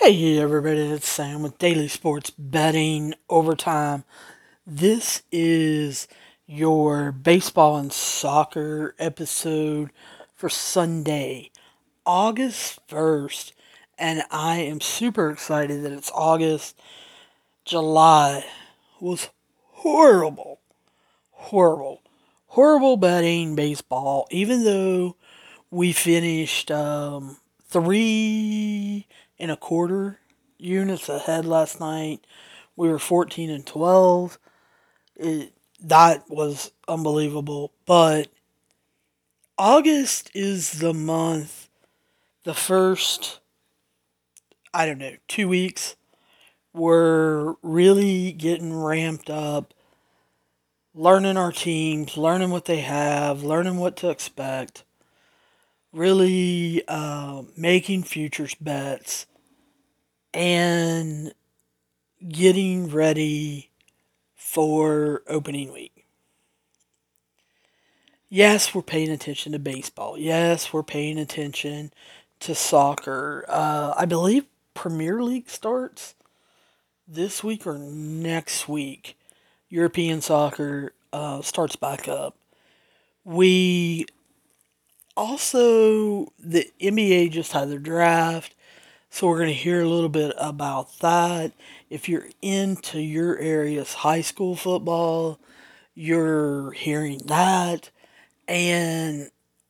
Hey everybody, it's Sam with Daily Sports Betting Overtime. This is your baseball and soccer episode for Sunday, August 1st. And I am super excited that it's August. July was horrible, horrible, horrible betting baseball, even though we finished three and a quarter units ahead last night. We were 14 and 12. That was unbelievable. But August is the month, the first, I don't know, 2 weeks, we're really getting ramped up, learning our teams, learning what they have, learning what to expect, really making futures bets, and getting ready for opening week. Yes, we're paying attention to baseball. Yes, we're paying attention to soccer. I believe Premier League starts this week or next week. European soccer starts back up. We also, the NBA just had their draft. So we're going to hear a little bit about that. If you're into your area's high school football, you're hearing that. And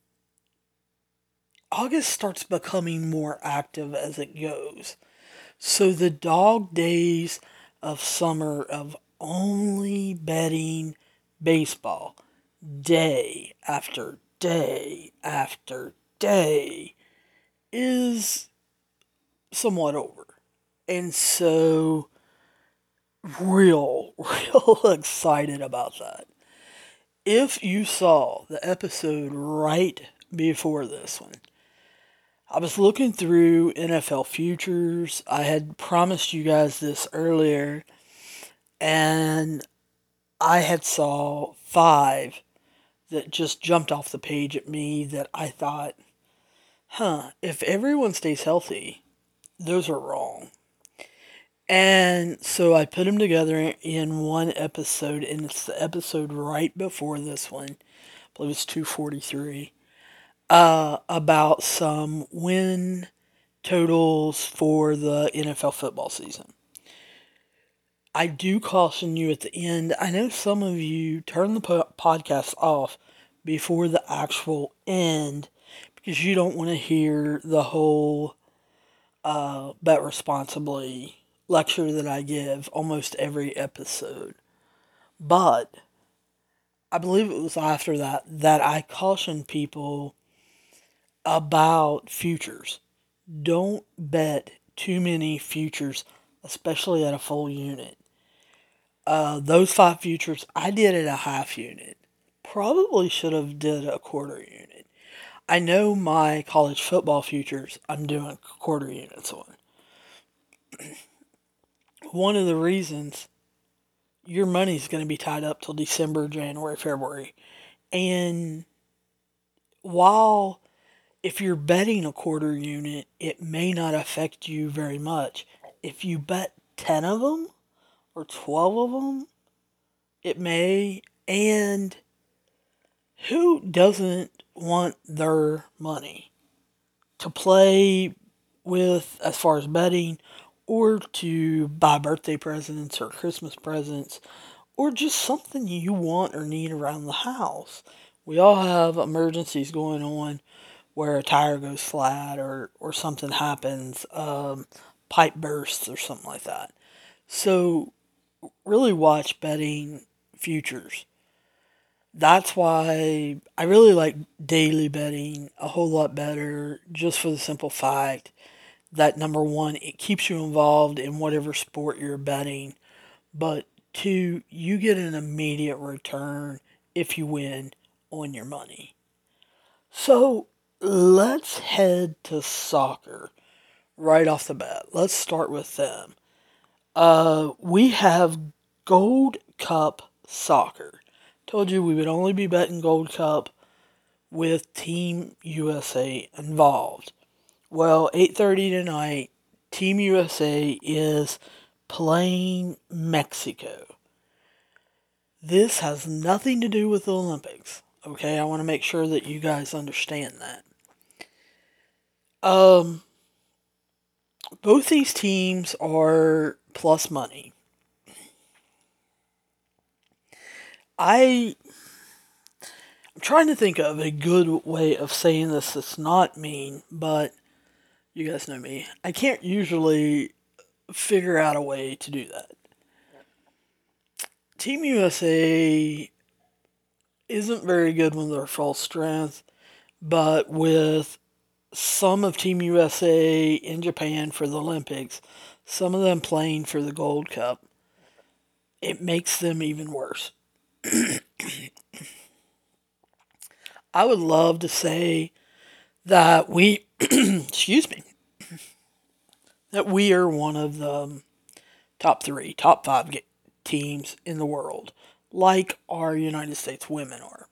August starts becoming more active as it goes. So the dog days of summer of only betting baseball day after day after day is somewhat over. And so real excited about that. If you saw the episode right before this one, I was looking through NFL futures. I had promised you guys this earlier, and I had saw five that just jumped off the page at me that I thought, if everyone stays healthy, those are wrong. And so I put them together in one episode, and it's the episode right before this one. I believe it's 243. About some win totals for the NFL football season. I do caution you at the end. I know some of you turn the podcast off before the actual end because you don't want to hear the whole bet responsibly lecture that I give almost every episode. But I believe it was after that I cautioned people about futures. Don't bet too many futures, especially at a full unit. Those five futures, I did at a half unit. Probably should have did a quarter unit. I know my college football futures, I'm doing quarter units on. One of the reasons your money's going to be tied up till December, January, February. And while if you're betting a quarter unit, it may not affect you very much. If you bet 10 of them or 12 of them, it may. And who doesn't want their money to play with as far as betting or to buy birthday presents or Christmas presents or just something you want or need around the house? We all have emergencies going on where a tire goes flat or something happens, pipe bursts or something like that. So really watch betting futures. That's why I really like daily betting a whole lot better, just for the simple fact that number one, it keeps you involved in whatever sport you're betting, but two, you get an immediate return if you win on your money. So let's head to soccer right off the bat. Let's start with them. We have Gold Cup soccer. Told you we would only be betting Gold Cup with Team USA involved. Well, 8:30 tonight, Team USA is playing Mexico. This has nothing to do with the Olympics. Okay, I want to make sure that you guys understand that. Um, both these teams are plus money. I'm trying to think of a good way of saying this that's not mean, but you guys know me. I can't usually figure out a way to do that. Team USA isn't very good when they're full strength, but with some of Team USA in Japan for the Olympics, some of them playing for the Gold Cup, it makes them even worse. I would love to say that we, excuse me, that we are one of the top three, top five teams in the world, like our United States women are.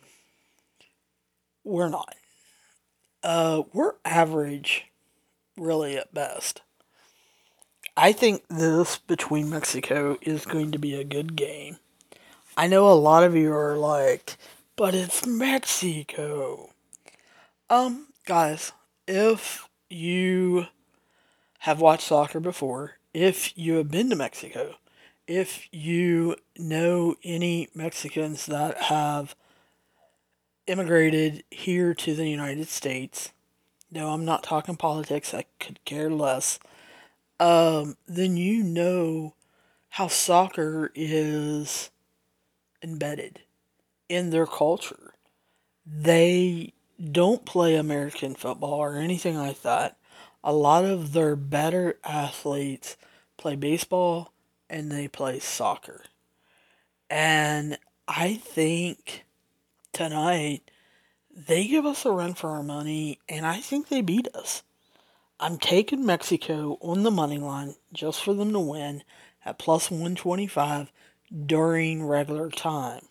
We're not. We're average, really, at best. I think this between Mexico is going to be a good game. I know a lot of you are like, but it's Mexico. Guys, if you have watched soccer before, if you have been to Mexico, if you know any Mexicans that have immigrated here to the United States, no, I'm not talking politics, I could care less, then you know how soccer is embedded in their culture. They don't play American football or anything like that. A lot of their better athletes play baseball and they play soccer. And I think tonight they give us a run for our money and I think they beat us. I'm taking Mexico on the money line just for them to win at plus 125 during regular time.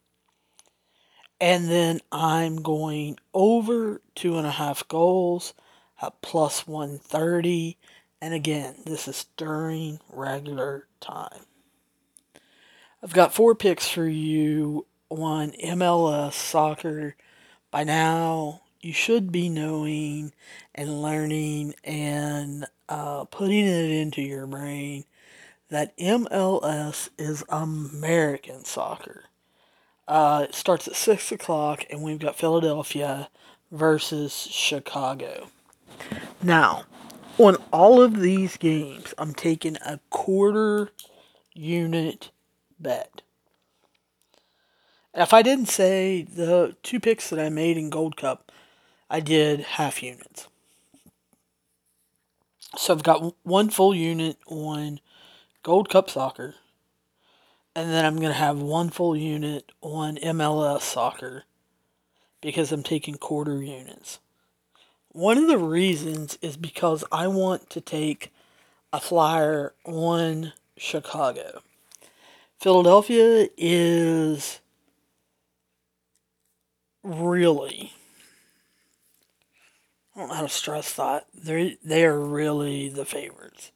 And then I'm going over 2.5 goals at plus 130. And again, this is during regular time. I've got 4 picks for you on MLS soccer. By now, you should be knowing and learning and putting it into your brain that MLS is American soccer. It starts at 6 o'clock, and we've got Philadelphia versus Chicago. Now, on all of these games, I'm taking a quarter unit bet. If I didn't say the 2 picks that I made in Gold Cup, I did half units. So I've got one full unit on Gold Cup soccer, and then I'm going to have one full unit on MLS soccer because I'm taking quarter units. One of the reasons is because I want to take a flyer on Chicago. Philadelphia is really, I don't know how to stress that. They are really the favorites.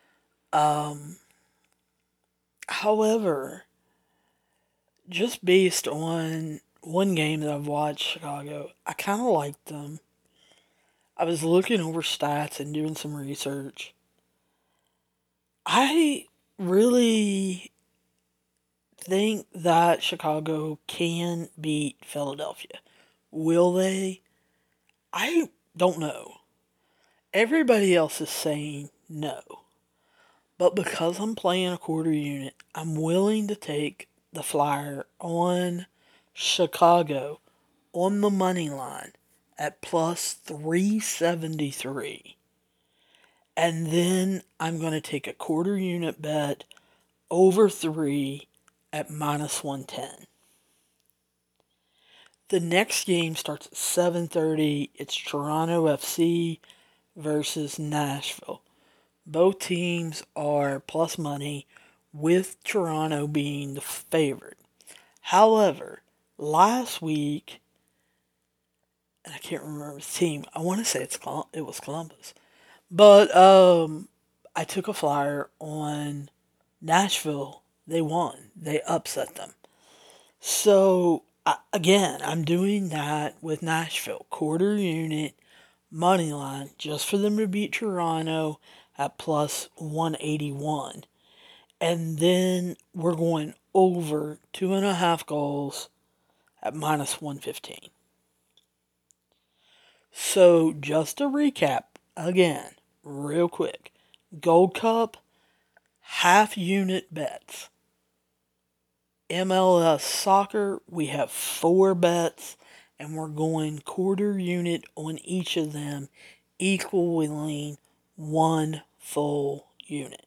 However, just based on one game that I've watched Chicago, I kind of liked them. I was looking over stats and doing some research. I really think that Chicago can beat Philadelphia. Will they? I don't know. Everybody else is saying no. But because I'm playing a quarter unit, I'm willing to take the flyer on Chicago on the money line at plus 373. And then I'm going to take a quarter unit bet over 3 at minus 110. The next game starts at 7:30. It's Toronto FC versus Nashville. Both teams are plus money, with Toronto being the favorite. However, last week, and I can't remember the team. I want to say it was Columbus, But I took a flyer on Nashville. They won. They upset them. So again, I'm doing that with Nashville. Quarter unit money line just for them to beat Toronto at plus 181. And then we're going over 2.5 goals at minus 115. So just to recap again, real quick, Gold Cup, half unit bets. MLS soccer, we have 4 bets, and we're going quarter unit on each of them, equaling 1 full unit.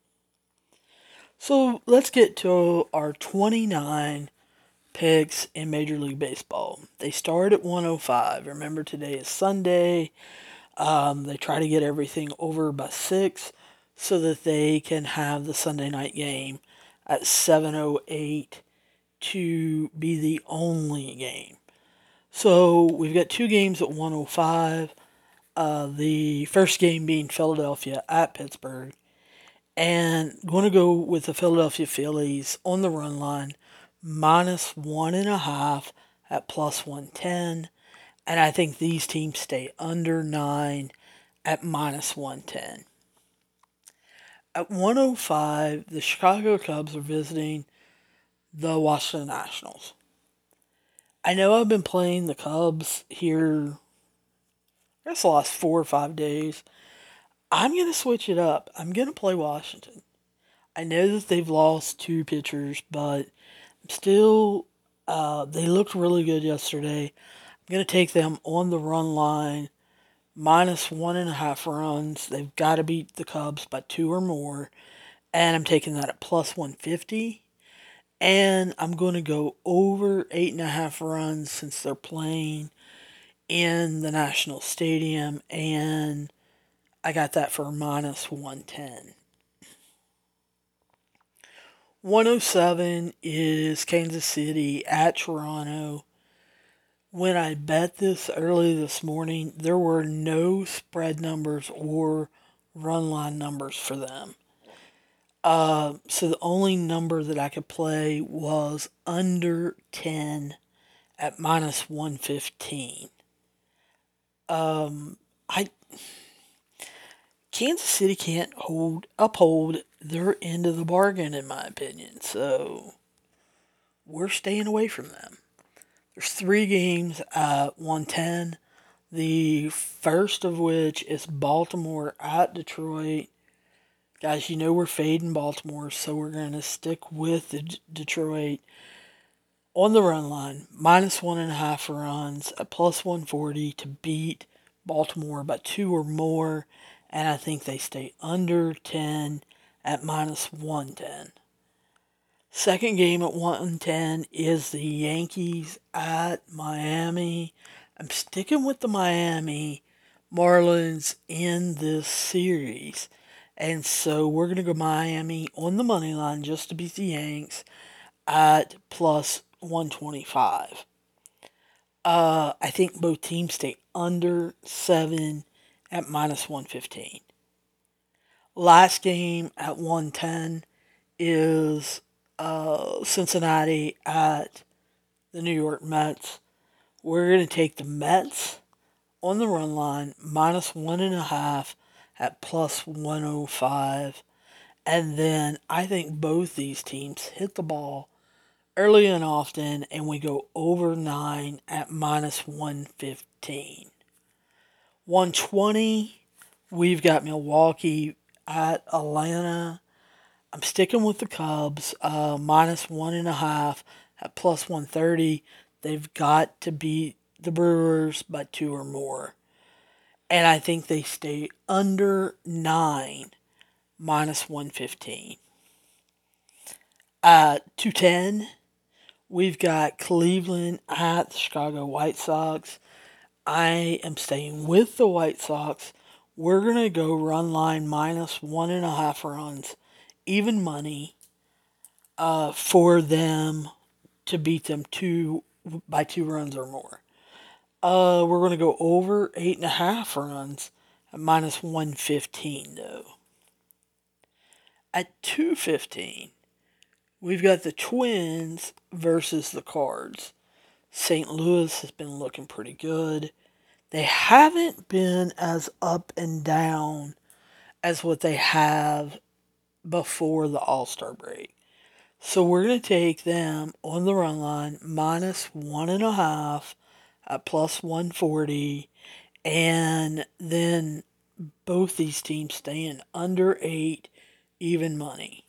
So let's get to our 29 picks in Major League Baseball. They start at 105. Remember, today is Sunday. They try to get everything over by 6 so that they can have the Sunday night game at 7:08 to be the only game. So we've got 2 games at 105. The first game being Philadelphia at Pittsburgh. And going to go with the Philadelphia Phillies on the run line, minus 1.5 at plus 110. And I think these teams stay under 9 at minus 110. At 105, the Chicago Cubs are visiting the Washington Nationals. I know I've been playing the Cubs here, I guess the last 4 or 5 days. I'm going to switch it up. I'm going to play Washington. I know that they've lost 2 pitchers, but still, they looked really good yesterday. I'm going to take them on the run line, minus 1.5 runs. They've got to beat the Cubs by 2 or more, and I'm taking that at plus 150. And I'm going to go over 8.5 runs since they're playing in the National Stadium, and I got that for minus 110. 107 is Kansas City at Toronto. When I bet this early this morning, there were no spread numbers or run line numbers for them. So the only number that I could play was under 10 at minus 115. I Kansas City can't uphold their end of the bargain, in my opinion. So we're staying away from them. There's 3 games at 110. The first of which is Baltimore at Detroit. Guys, you know we're fading Baltimore, so we're going to stick with the Detroit on the run line. Minus 1.5 runs at plus 140 to beat Baltimore by 2 or more. And I think they stay under 10 at minus 110. Second game at 110 is the Yankees at Miami. I'm sticking with the Miami Marlins in this series. And so we're going to go Miami on the money line just to beat the Yanks at plus 125. I think both teams stay under 7 at minus 115. Last game at 110 is Cincinnati at the New York Mets. We're going to take the Mets on the run line, minus 1.5 at plus 105. And then I think both these teams hit the ball early and often, and we go over 9 at minus 115. 120, we've got Milwaukee at Atlanta. I'm sticking with the Cubs, minus 1.5 at plus 130. They've got to beat the Brewers by 2 or more. And I think they stay under 9, minus 115. At 210, we've got Cleveland at the Chicago White Sox. I am staying with the White Sox. We're going to go run line minus 1.5 runs, even money, for them to beat them by 2 runs or more. We're going to go over 8.5 runs at minus 115, though. At 215, we've got the Twins versus the Cards. St. Louis has been looking pretty good. They haven't been as up and down as what they have before the All-Star break. So we're going to take them on the run line minus 1.5 at plus 140. And then both these teams staying under 8 even money.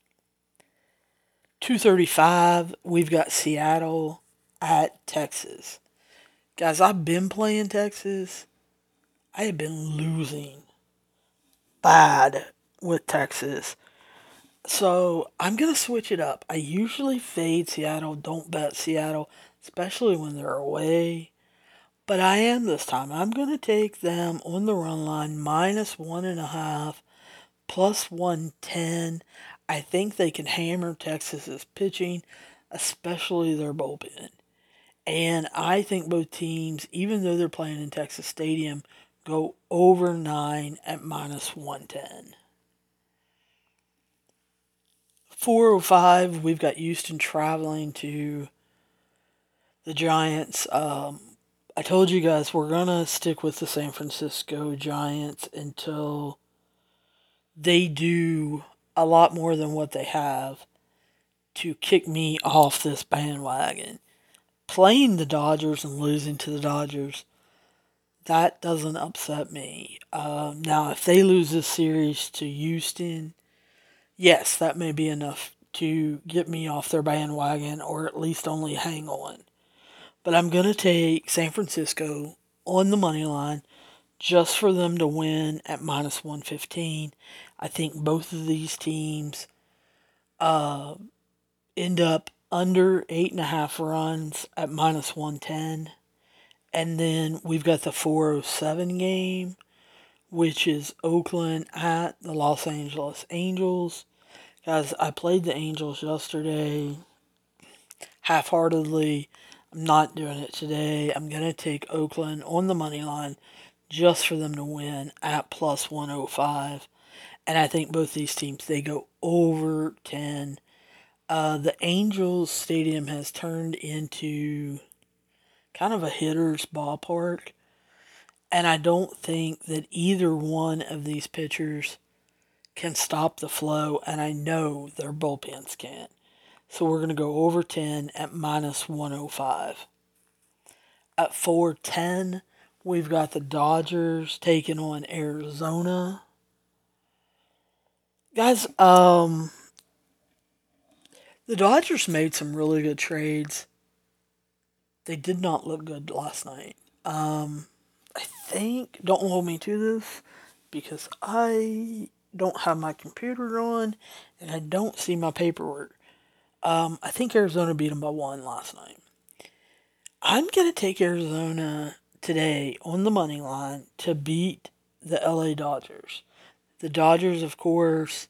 235, we've got Seattle at Texas. Guys, I've been playing Texas. I have been losing bad with Texas. So I'm going to switch it up. I usually fade Seattle, don't bet Seattle, especially when they're away. But I am this time. I'm going to take them on the run line minus 1.5 plus 110. I think they can hammer Texas's pitching, especially their bullpen. And I think both teams, even though they're playing in Texas Stadium, go over 9 at minus 110. 405, we've got Houston traveling to the Giants. I told you guys we're going to stick with the San Francisco Giants until they do a lot more than what they have to kick me off this bandwagon. Playing the Dodgers and losing to the Dodgers, that doesn't upset me. Now, if they lose this series to Houston, yes, that may be enough to get me off their bandwagon or at least only hang on. But I'm going to take San Francisco on the money line just for them to win at minus 115. I think both of these teams end up under 8.5 runs at minus 110. And then we've got the 407 game, which is Oakland at the Los Angeles Angels. Guys, I played the Angels yesterday half-heartedly. I'm not doing it today. I'm going to take Oakland on the money line just for them to win at plus 105. And I think both these teams, they go over 10. The Angels Stadium has turned into kind of a hitter's ballpark. And I don't think that either one of these pitchers can stop the flow. And I know their bullpens can't. So we're going to go over 10 at minus 105. At 410, we've got the Dodgers taking on Arizona. Guys, the Dodgers made some really good trades. They did not look good last night. I think, don't hold me to this, because I don't have my computer on and I don't see my paperwork. I think Arizona beat them by 1 last night. I'm going to take Arizona today on the money line to beat the LA Dodgers. The Dodgers, of course,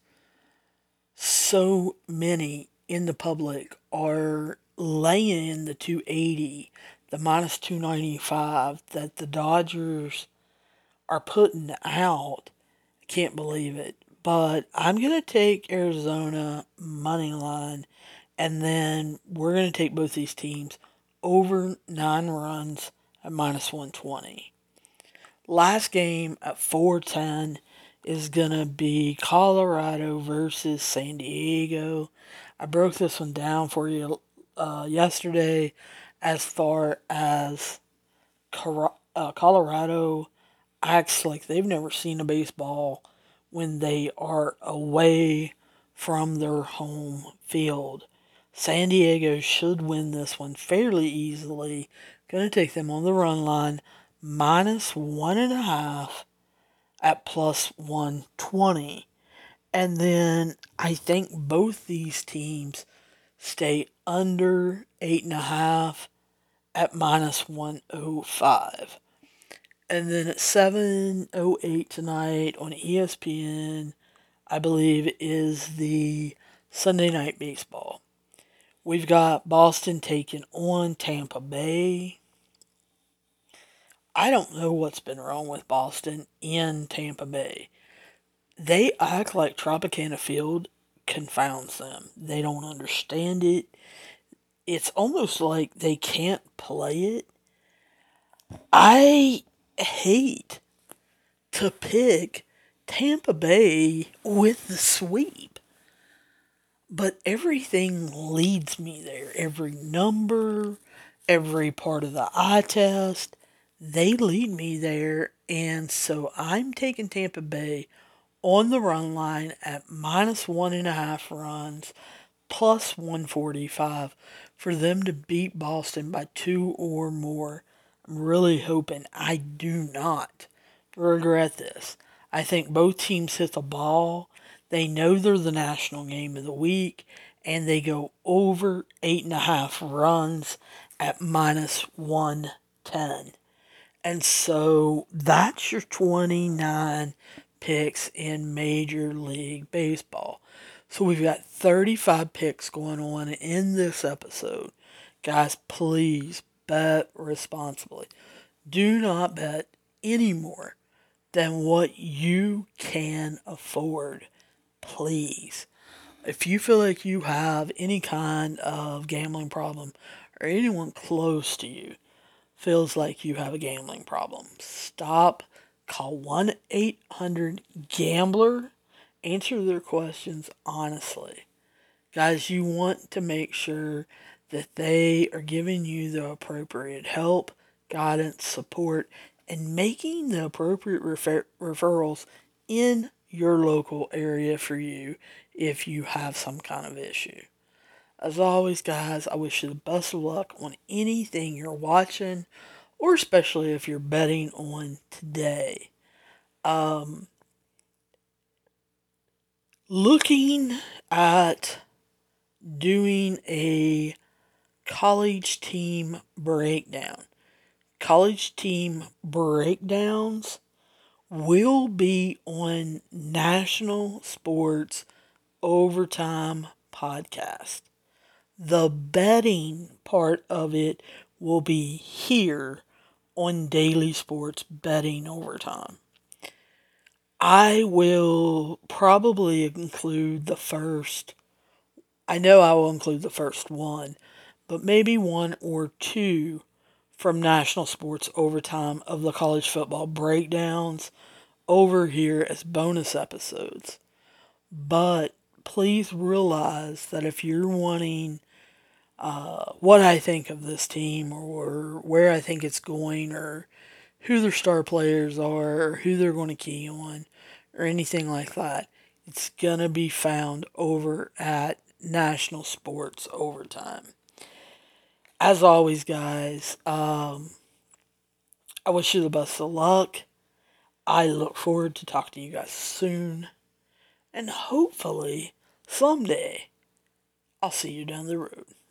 so many in the public are laying the 280, the minus 295 that the Dodgers are putting out. I can't believe it. But I'm going to take Arizona money line, and then we're going to take both these teams over 9 runs at minus 120. Last game at 410 is going to be Colorado versus San Diego. I broke this one down for you yesterday as far as Colorado acts like they've never seen a baseball when they are away from their home field. San Diego should win this one fairly easily. Going to take them on the run line minus 1.5 at plus 120. And then I think both these teams stay under 8.5 at minus 105. And then at 7:08 tonight on ESPN, I believe, is the Sunday Night Baseball. We've got Boston taking on Tampa Bay. I don't know what's been wrong with Boston in Tampa Bay. They act like Tropicana Field confounds them. They don't understand it. It's almost like they can't play it. I hate to pick Tampa Bay with the sweep, but everything leads me there. Every number, every part of the eye test, they lead me there. And so I'm taking Tampa Bay on the run line at -1.5 runs, plus 145 for them to beat Boston by two or more. I'm really hoping I do not regret this. I think both teams hit the ball. They know they're the national game of the week, and they go over 8.5 runs at -110. And so that's your 29 picks in Major League Baseball. So we've got 35 picks going on in this episode. Guys, please bet responsibly. Do not bet any more than what you can afford. Please. If you feel like you have any kind of gambling problem or anyone close to you feels like you have a gambling problem, stop. Call 1-800-GAMBLER. Answer their questions honestly. Guys, you want to make sure that they are giving you the appropriate help, guidance, support, and making the appropriate referrals in your local area for you if you have some kind of issue. As always, guys, I wish you the best of luck on anything you're watching, or especially if you're betting on today. Looking at doing a college team breakdown. College team breakdowns will be on National Sports Overtime Podcast. The betting part of it will be here on Daily Sports Betting Overtime. I will probably include the first, I know I will include the first one, but maybe one or two from National Sports Overtime of the college football breakdowns over here as bonus episodes. But please realize that if you're wanting what I think of this team or where I think it's going or who their star players are or who they're going to key on or anything like that, it's going to be found over at National Sports Overtime. As always, guys, I wish you the best of luck. I look forward to talking to you guys soon. And hopefully, someday, I'll see you down the road.